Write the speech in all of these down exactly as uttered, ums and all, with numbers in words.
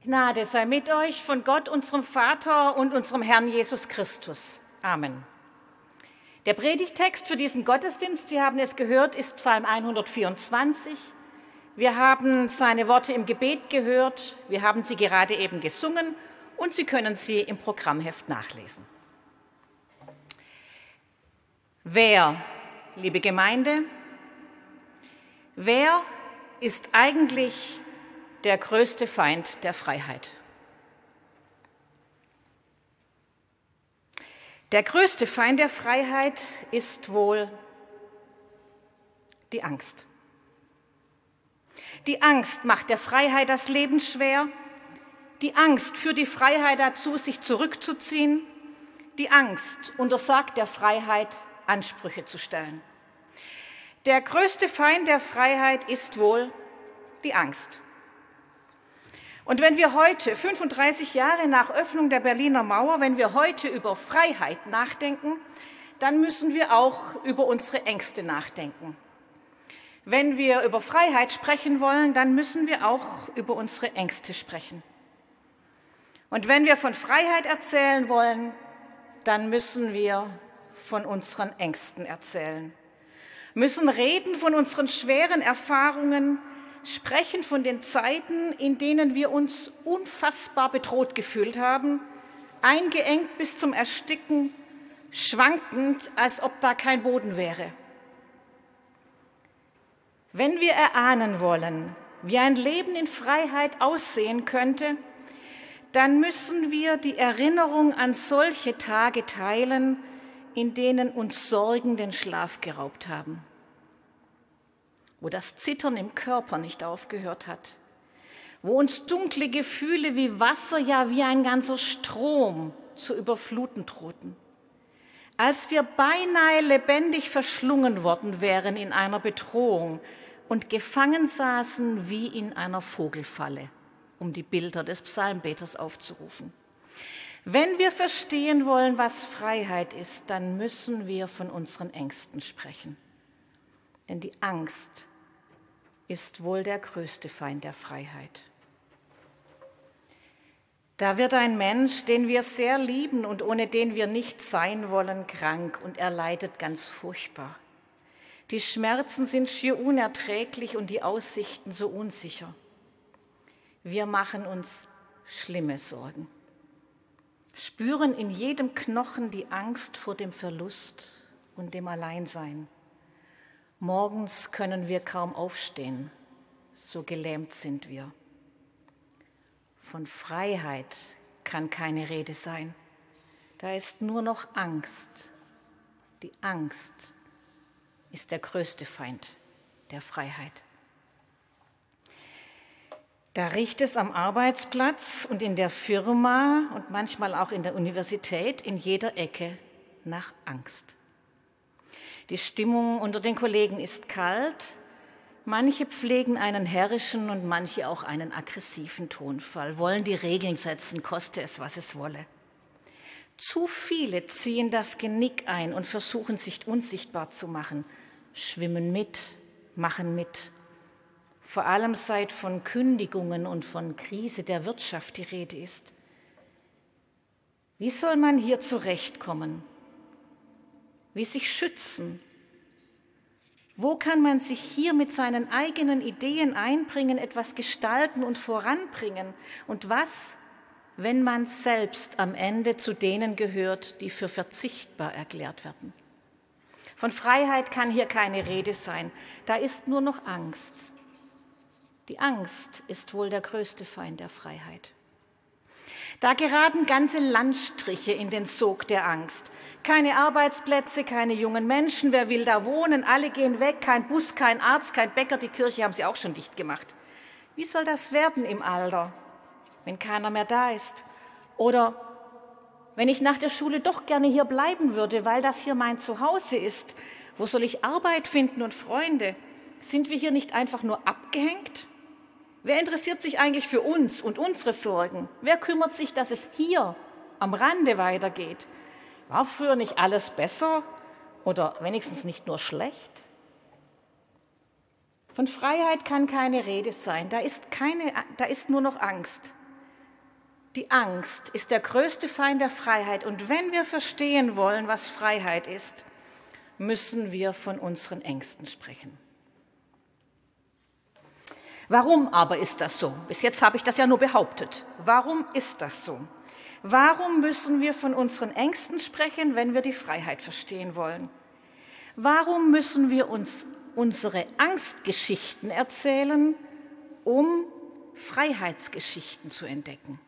Gnade sei mit euch von Gott, unserem Vater und unserem Herrn Jesus Christus. Amen. Der Predigtext für diesen Gottesdienst, Sie haben es gehört, ist Psalm hundertvierundzwanzig. Wir haben seine Worte im Gebet gehört, wir haben sie gerade eben gesungen und Sie können sie im Programmheft nachlesen. Wer, liebe Gemeinde, wer ist eigentlich der größte Feind der Freiheit? Der größte Feind der Freiheit ist wohl die Angst. Die Angst macht der Freiheit das Leben schwer. Die Angst führt die Freiheit dazu, sich zurückzuziehen. Die Angst untersagt der Freiheit, Ansprüche zu stellen. Der größte Feind der Freiheit ist wohl die Angst. Und wenn wir heute, fünfunddreißig Jahre nach Öffnung der Berliner Mauer, wenn wir heute über Freiheit nachdenken, dann müssen wir auch über unsere Ängste nachdenken. Wenn wir über Freiheit sprechen wollen, dann müssen wir auch über unsere Ängste sprechen. Und wenn wir von Freiheit erzählen wollen, dann müssen wir von unseren Ängsten erzählen, müssen reden von unseren schweren Erfahrungen, sprechen von den Zeiten, in denen wir uns unfassbar bedroht gefühlt haben, eingeengt bis zum Ersticken, schwankend, als ob da kein Boden wäre. Wenn wir erahnen wollen, wie ein Leben in Freiheit aussehen könnte, dann müssen wir die Erinnerung an solche Tage teilen, in denen uns Sorgen den Schlaf geraubt haben, wo das Zittern im Körper nicht aufgehört hat, wo uns dunkle Gefühle wie Wasser, ja wie ein ganzer Strom zu überfluten drohten, als wir beinahe lebendig verschlungen worden wären in einer Bedrohung und gefangen saßen wie in einer Vogelfalle, um die Bilder des Psalmbeters aufzurufen. Wenn wir verstehen wollen, was Freiheit ist, dann müssen wir von unseren Ängsten sprechen. Denn die Angst ist wohl der größte Feind der Freiheit. Da wird ein Mensch, den wir sehr lieben und ohne den wir nicht sein wollen, krank und er leidet ganz furchtbar. Die Schmerzen sind schier unerträglich und die Aussichten so unsicher. Wir machen uns schlimme Sorgen, spüren in jedem Knochen die Angst vor dem Verlust und dem Alleinsein. Morgens können wir kaum aufstehen, so gelähmt sind wir. Von Freiheit kann keine Rede sein. Da ist nur noch Angst. Die Angst ist der größte Feind der Freiheit. Da riecht es am Arbeitsplatz und in der Firma und manchmal auch in der Universität in jeder Ecke nach Angst. Die Stimmung unter den Kollegen ist kalt. Manche pflegen einen herrischen und manche auch einen aggressiven Tonfall, wollen die Regeln setzen, koste es, was es wolle. Zu viele ziehen das Genick ein und versuchen, sich unsichtbar zu machen, schwimmen mit, machen mit. Vor allem seit von Kündigungen und von Krise der Wirtschaft die Rede ist. Wie soll man hier zurechtkommen? Wie sich schützen? Wo kann man sich hier mit seinen eigenen Ideen einbringen, etwas gestalten und voranbringen? Und was, wenn man selbst am Ende zu denen gehört, die für verzichtbar erklärt werden? Von Freiheit kann hier keine Rede sein. Da ist nur noch Angst. Die Angst ist wohl der größte Feind der Freiheit. Da geraten ganze Landstriche in den Sog der Angst. Keine Arbeitsplätze, keine jungen Menschen, wer will da wohnen? Alle gehen weg, kein Bus, kein Arzt, kein Bäcker, die Kirche haben sie auch schon dicht gemacht. Wie soll das werden im Alter, wenn keiner mehr da ist? Oder wenn ich nach der Schule doch gerne hier bleiben würde, weil das hier mein Zuhause ist, wo soll ich Arbeit finden und Freunde? Sind wir hier nicht einfach nur abgehängt? Wer interessiert sich eigentlich für uns und unsere Sorgen? Wer kümmert sich, dass es hier am Rande weitergeht? War früher nicht alles besser oder wenigstens nicht nur schlecht? Von Freiheit kann keine Rede sein, da ist, keine, da ist nur noch Angst. Die Angst ist der größte Feind der Freiheit. Und wenn wir verstehen wollen, was Freiheit ist, müssen wir von unseren Ängsten sprechen. Warum aber ist das so? Bis jetzt habe ich das ja nur behauptet. Warum ist das so? Warum müssen wir von unseren Ängsten sprechen, wenn wir die Freiheit verstehen wollen? Warum müssen wir uns unsere Angstgeschichten erzählen, um Freiheitsgeschichten zu entdecken?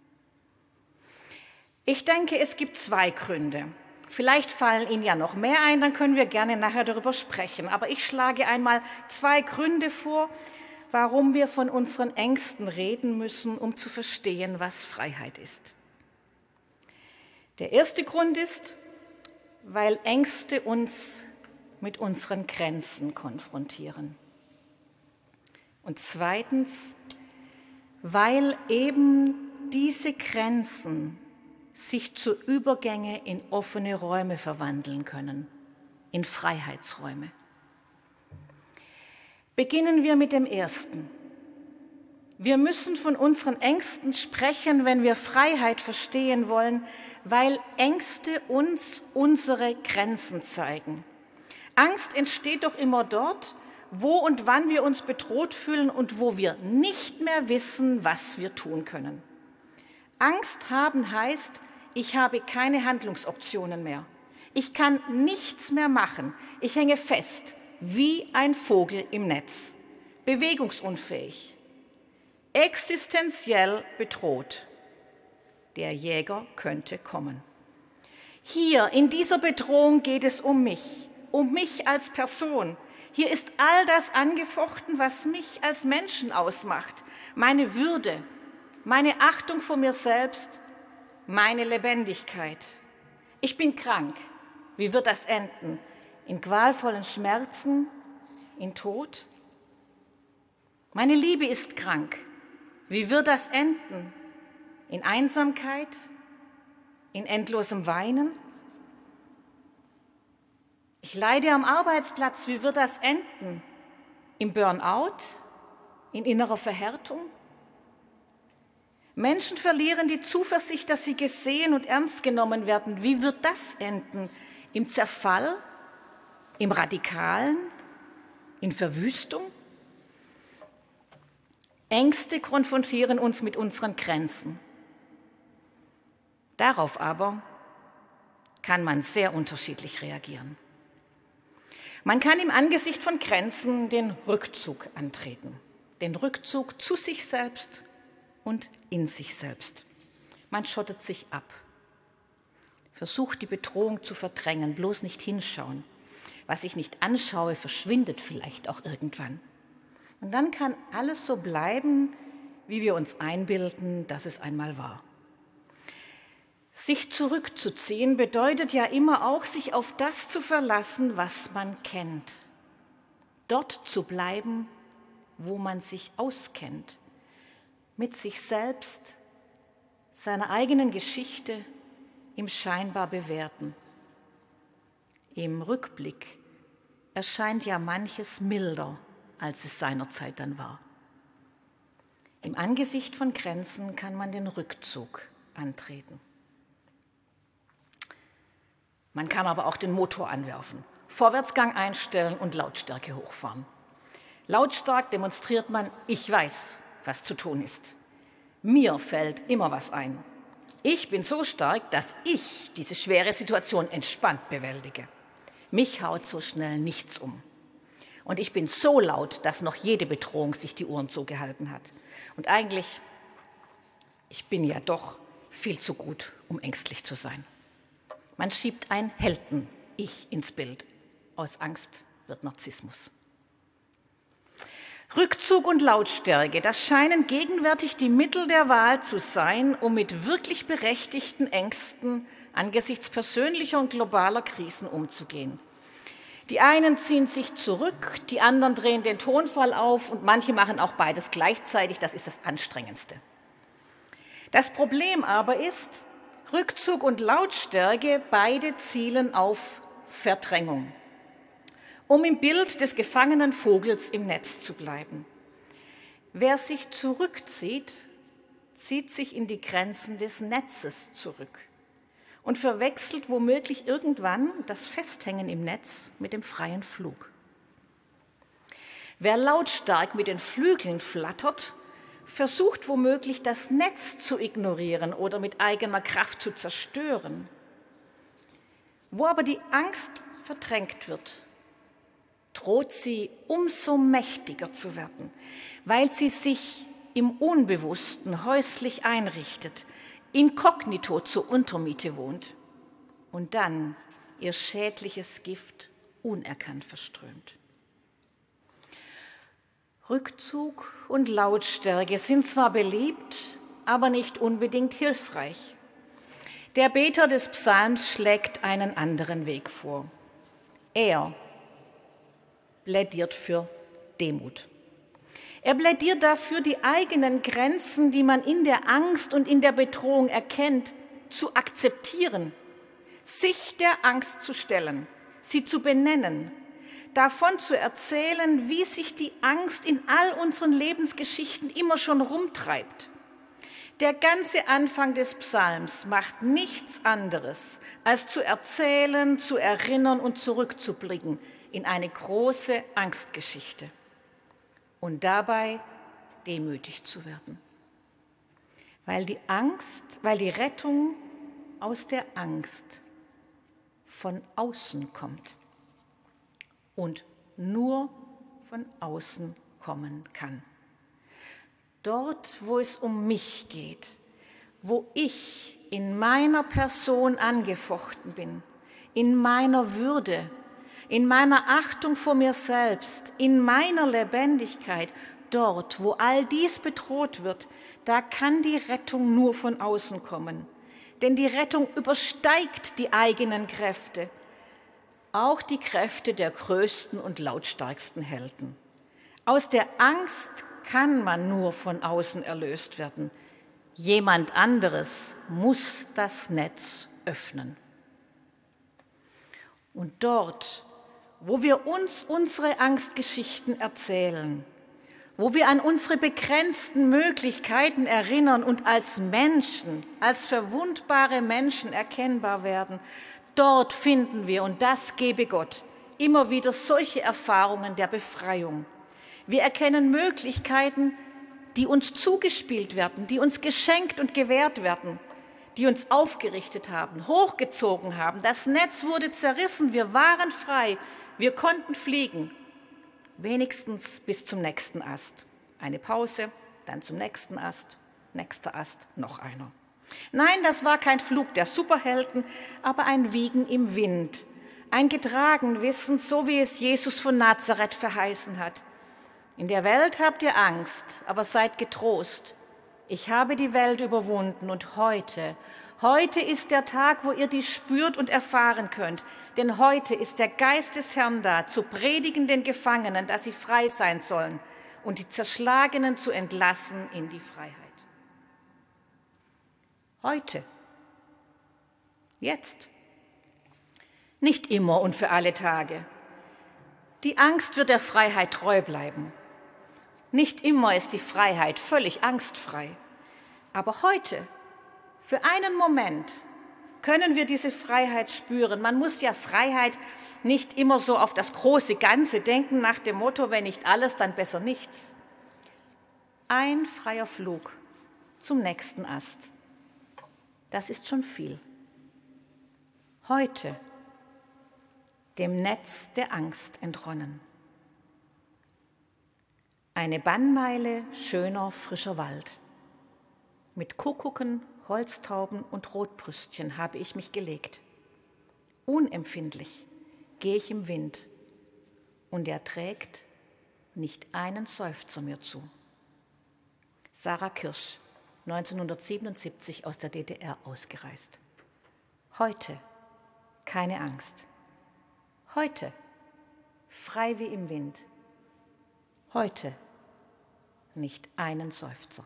Ich denke, es gibt zwei Gründe. Vielleicht fallen Ihnen ja noch mehr ein, dann können wir gerne nachher darüber sprechen. Aber ich schlage einmal zwei Gründe vor, warum wir von unseren Ängsten reden müssen, um zu verstehen, was Freiheit ist. Der erste Grund ist, weil Ängste uns mit unseren Grenzen konfrontieren. Und zweitens, weil eben diese Grenzen sich zu Übergänge in offene Räume verwandeln können, in Freiheitsräume. Beginnen wir mit dem ersten. Wir müssen von unseren Ängsten sprechen, wenn wir Freiheit verstehen wollen, weil Ängste uns unsere Grenzen zeigen. Angst entsteht doch immer dort, wo und wann wir uns bedroht fühlen und wo wir nicht mehr wissen, was wir tun können. Angst haben heißt, ich habe keine Handlungsoptionen mehr. Ich kann nichts mehr machen. Ich hänge fest, wie ein Vogel im Netz, bewegungsunfähig, existenziell bedroht. Der Jäger könnte kommen. Hier in dieser Bedrohung geht es um mich, um mich als Person. Hier ist all das angefochten, was mich als Menschen ausmacht. Meine Würde, meine Achtung vor mir selbst, meine Lebendigkeit. Ich bin krank. Wie wird das enden? In qualvollen Schmerzen? In Tod? Meine Liebe ist krank. Wie wird das enden? In Einsamkeit? In endlosem Weinen? Ich leide am Arbeitsplatz. Wie wird das enden? Im Burnout? In innerer Verhärtung? Menschen verlieren die Zuversicht, dass sie gesehen und ernst genommen werden. Wie wird das enden? Im Zerfall? Im Radikalen? In Verwüstung? Ängste konfrontieren uns mit unseren Grenzen. Darauf aber kann man sehr unterschiedlich reagieren. Man kann im Angesicht von Grenzen den Rückzug antreten, den Rückzug zu sich selbst und in sich selbst. Man schottet sich ab, versucht die Bedrohung zu verdrängen, bloß nicht hinschauen. Was ich nicht anschaue, verschwindet vielleicht auch irgendwann. Und dann kann alles so bleiben, wie wir uns einbilden, dass es einmal war. Sich zurückzuziehen bedeutet ja immer auch, sich auf das zu verlassen, was man kennt. Dort zu bleiben, wo man sich auskennt. Mit sich selbst, seiner eigenen Geschichte, im scheinbar Bewährten. Im Rückblick erscheint ja manches milder, als es seinerzeit dann war. Im Angesicht von Grenzen kann man den Rückzug antreten. Man kann aber auch den Motor anwerfen, Vorwärtsgang einstellen und Lautstärke hochfahren. Lautstark demonstriert man, ich weiß, was zu tun ist. Mir fällt immer was ein. Ich bin so stark, dass ich diese schwere Situation entspannt bewältige. Mich haut so schnell nichts um. Und ich bin so laut, dass noch jede Bedrohung sich die Ohren zugehalten hat. Und eigentlich, ich bin ja doch viel zu gut, um ängstlich zu sein. Man schiebt ein Helden-Ich ins Bild. Aus Angst wird Narzissmus. Rückzug und Lautstärke, das scheinen gegenwärtig die Mittel der Wahl zu sein, um mit wirklich berechtigten Ängsten angesichts persönlicher und globaler Krisen umzugehen. Die einen ziehen sich zurück, die anderen drehen den Tonfall auf und manche machen auch beides gleichzeitig, das ist das Anstrengendste. Das Problem aber ist, Rückzug und Lautstärke, beide zielen auf Verdrängung, um im Bild des gefangenen Vogels im Netz zu bleiben. Wer sich zurückzieht, zieht sich in die Grenzen des Netzes zurück und verwechselt womöglich irgendwann das Festhängen im Netz mit dem freien Flug. Wer lautstark mit den Flügeln flattert, versucht womöglich das Netz zu ignorieren oder mit eigener Kraft zu zerstören. Wo aber die Angst verdrängt wird, droht sie umso mächtiger zu werden, weil sie sich im Unbewussten häuslich einrichtet, inkognito zur Untermiete wohnt und dann ihr schädliches Gift unerkannt verströmt. Rückzug und Lautstärke sind zwar beliebt, aber nicht unbedingt hilfreich. Der Beter des Psalms schlägt einen anderen Weg vor. Er plädiert für Demut. Er plädiert dafür, die eigenen Grenzen, die man in der Angst und in der Bedrohung erkennt, zu akzeptieren, sich der Angst zu stellen, sie zu benennen, davon zu erzählen, wie sich die Angst in all unseren Lebensgeschichten immer schon rumtreibt. Der ganze Anfang des Psalms macht nichts anderes, als zu erzählen, zu erinnern und zurückzublicken in eine große Angstgeschichte und dabei demütig zu werden. Weil die Angst, weil die Rettung aus der Angst von außen kommt und nur von außen kommen kann. Dort, wo es um mich geht, wo ich in meiner Person angefochten bin, in meiner Würde, in meiner Achtung vor mir selbst, in meiner Lebendigkeit, dort, wo all dies bedroht wird, da kann die Rettung nur von außen kommen. Denn die Rettung übersteigt die eigenen Kräfte, auch die Kräfte der größten und lautstarksten Helden. Aus der Angst kann man nur von außen erlöst werden. Jemand anderes muss das Netz öffnen. Und dort, wo wir uns unsere Angstgeschichten erzählen, wo wir an unsere begrenzten Möglichkeiten erinnern und als Menschen, als verwundbare Menschen erkennbar werden, dort finden wir, und das gebe Gott, immer wieder solche Erfahrungen der Befreiung. Wir erkennen Möglichkeiten, die uns zugespielt werden, die uns geschenkt und gewährt werden, die uns aufgerichtet haben, hochgezogen haben. Das Netz wurde zerrissen, wir waren frei, wir konnten fliegen, wenigstens bis zum nächsten Ast. Eine Pause, dann zum nächsten Ast, nächster Ast, noch einer. Nein, das war kein Flug der Superhelden, aber ein Wiegen im Wind, ein Getragenwissen, so wie es Jesus von Nazareth verheißen hat. In der Welt habt ihr Angst, aber seid getrost. Ich habe die Welt überwunden und heute, heute ist der Tag, wo ihr dies spürt und erfahren könnt. Denn heute ist der Geist des Herrn da, zu predigen den Gefangenen, dass sie frei sein sollen und die Zerschlagenen zu entlassen in die Freiheit. Heute, jetzt, nicht immer und für alle Tage. Die Angst wird der Freiheit treu bleiben. Nicht immer ist die Freiheit völlig angstfrei. Aber heute, für einen Moment, können wir diese Freiheit spüren. Man muss ja Freiheit nicht immer so auf das große Ganze denken, nach dem Motto, wenn nicht alles, dann besser nichts. Ein freier Flug zum nächsten Ast. Das ist schon viel. Heute dem Netz der Angst entronnen. Eine Bannmeile schöner, frischer Wald. Mit Kuckucken, Holztauben und Rotbrüstchen habe ich mich gelegt. Unempfindlich gehe ich im Wind und er trägt nicht einen Seufzer mir zu. Sarah Kirsch, neunzehnhundertsiebenundsiebzig aus der D D R ausgereist. Heute keine Angst. Heute frei wie im Wind. Heute nicht einen Seufzer.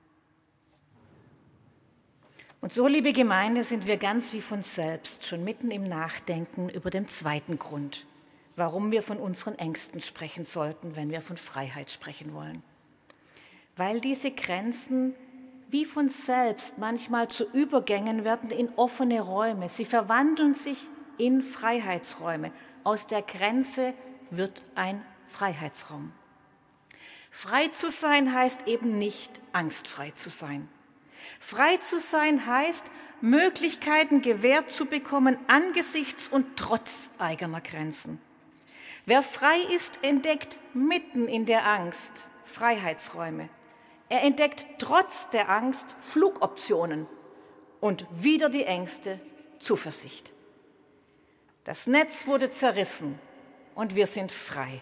Und so, liebe Gemeinde, sind wir ganz wie von selbst schon mitten im Nachdenken über den zweiten Grund, warum wir von unseren Ängsten sprechen sollten, wenn wir von Freiheit sprechen wollen. Weil diese Grenzen wie von selbst manchmal zu Übergängen werden in offene Räume. Sie verwandeln sich in Freiheitsräume. Aus der Grenze wird ein Freiheitsraum. Frei zu sein heißt eben nicht, angstfrei zu sein. Frei zu sein heißt, Möglichkeiten gewährt zu bekommen angesichts und trotz eigener Grenzen. Wer frei ist, entdeckt mitten in der Angst Freiheitsräume. Er entdeckt trotz der Angst Flugoptionen und wider die Ängste Zuversicht. Das Netz wurde zerrissen und wir sind frei.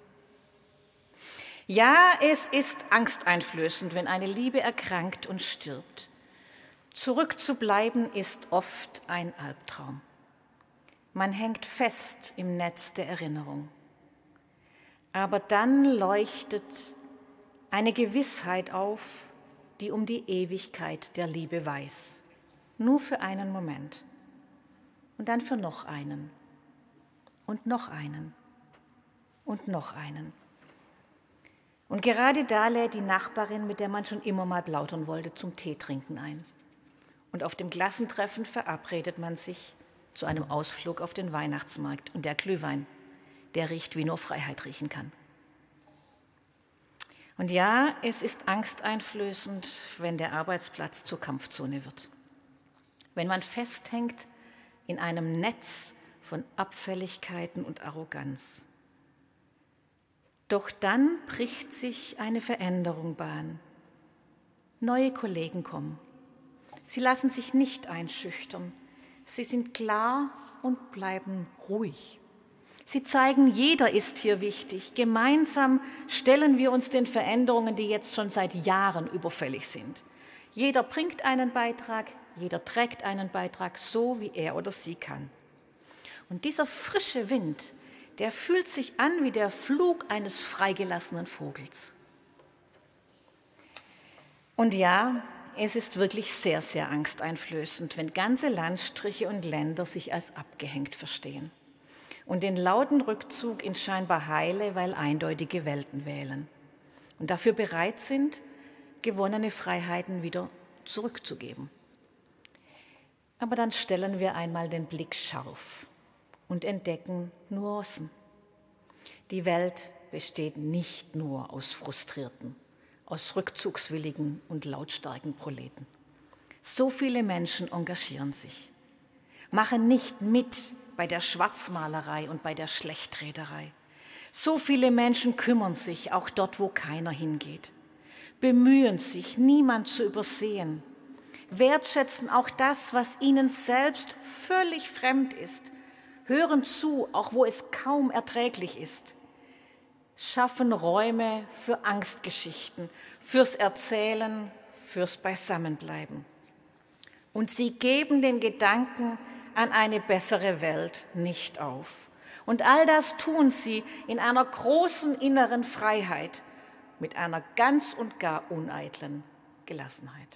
Ja, es ist angsteinflößend, wenn eine Liebe erkrankt und stirbt. Zurückzubleiben ist oft ein Albtraum. Man hängt fest im Netz der Erinnerung. Aber dann leuchtet eine Gewissheit auf, die um die Ewigkeit der Liebe weiß. Nur für einen Moment. Und dann für noch einen. Und noch einen. Und noch einen. Und gerade da lädt die Nachbarin, mit der man schon immer mal plaudern wollte, zum Teetrinken ein. Und auf dem Klassentreffen verabredet man sich zu einem Ausflug auf den Weihnachtsmarkt. Und der Glühwein, der riecht, wie nur Freiheit riechen kann. Und ja, es ist angsteinflößend, wenn der Arbeitsplatz zur Kampfzone wird. Wenn man festhängt in einem Netz von Abfälligkeiten und Arroganz. Doch dann bricht sich eine Veränderung Bahn. Neue Kollegen kommen. Sie lassen sich nicht einschüchtern. Sie sind klar und bleiben ruhig. Sie zeigen, jeder ist hier wichtig. Gemeinsam stellen wir uns den Veränderungen, die jetzt schon seit Jahren überfällig sind. Jeder bringt einen Beitrag, jeder trägt einen Beitrag, so wie er oder sie kann. Und dieser frische Wind, der fühlt sich an wie der Flug eines freigelassenen Vogels. Und ja, es ist wirklich sehr, sehr angsteinflößend, wenn ganze Landstriche und Länder sich als abgehängt verstehen und den lauten Rückzug in scheinbar heile, weil eindeutige Welten wählen und dafür bereit sind, gewonnene Freiheiten wieder zurückzugeben. Aber dann stellen wir einmal den Blick scharf und entdecken Nuancen. Die Welt besteht nicht nur aus Frustrierten, aus rückzugswilligen und lautstarken Proleten. So viele Menschen engagieren sich, machen nicht mit bei der Schwarzmalerei und bei der Schlechtrederei. So viele Menschen kümmern sich, auch dort, wo keiner hingeht, bemühen sich, niemand zu übersehen, wertschätzen auch das, was ihnen selbst völlig fremd ist, hören zu, auch wo es kaum erträglich ist, schaffen Räume für Angstgeschichten, fürs Erzählen, fürs Beisammenbleiben. Und sie geben den Gedanken an eine bessere Welt nicht auf. Und all das tun sie in einer großen inneren Freiheit, mit einer ganz und gar uneitlen Gelassenheit.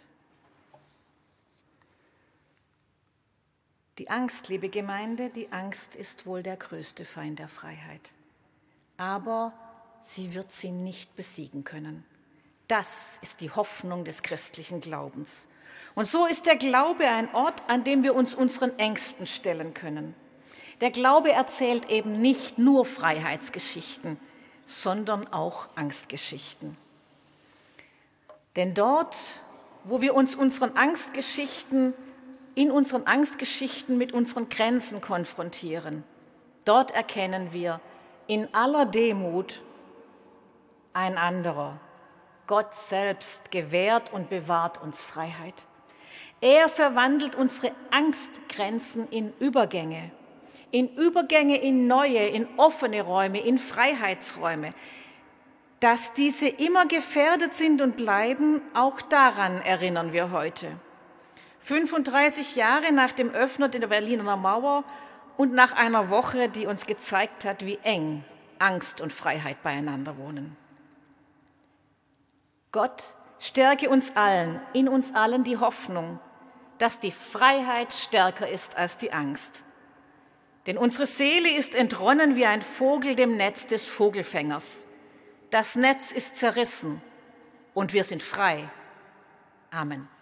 Die Angst, liebe Gemeinde, die Angst ist wohl der größte Feind der Freiheit. Aber sie wird sie nicht besiegen können. Das ist die Hoffnung des christlichen Glaubens. Und so ist der Glaube ein Ort, an dem wir uns unseren Ängsten stellen können. Der Glaube erzählt eben nicht nur Freiheitsgeschichten, sondern auch Angstgeschichten. Denn dort, wo wir uns unseren Angstgeschichten, in unseren Angstgeschichten mit unseren Grenzen konfrontieren, dort erkennen wir in aller Demut, ein anderer, Gott selbst, gewährt und bewahrt uns Freiheit. Er verwandelt unsere Angstgrenzen in Übergänge, in Übergänge in neue, in offene Räume, in Freiheitsräume. Dass diese immer gefährdet sind und bleiben, auch daran erinnern wir heute. fünfunddreißig Jahre nach dem Öffnen der Berliner Mauer und nach einer Woche, die uns gezeigt hat, wie eng Angst und Freiheit beieinander wohnen. Gott stärke uns allen, in uns allen die Hoffnung, dass die Freiheit stärker ist als die Angst. Denn unsere Seele ist entronnen wie ein Vogel dem Netz des Vogelfängers. Das Netz ist zerrissen und wir sind frei. Amen.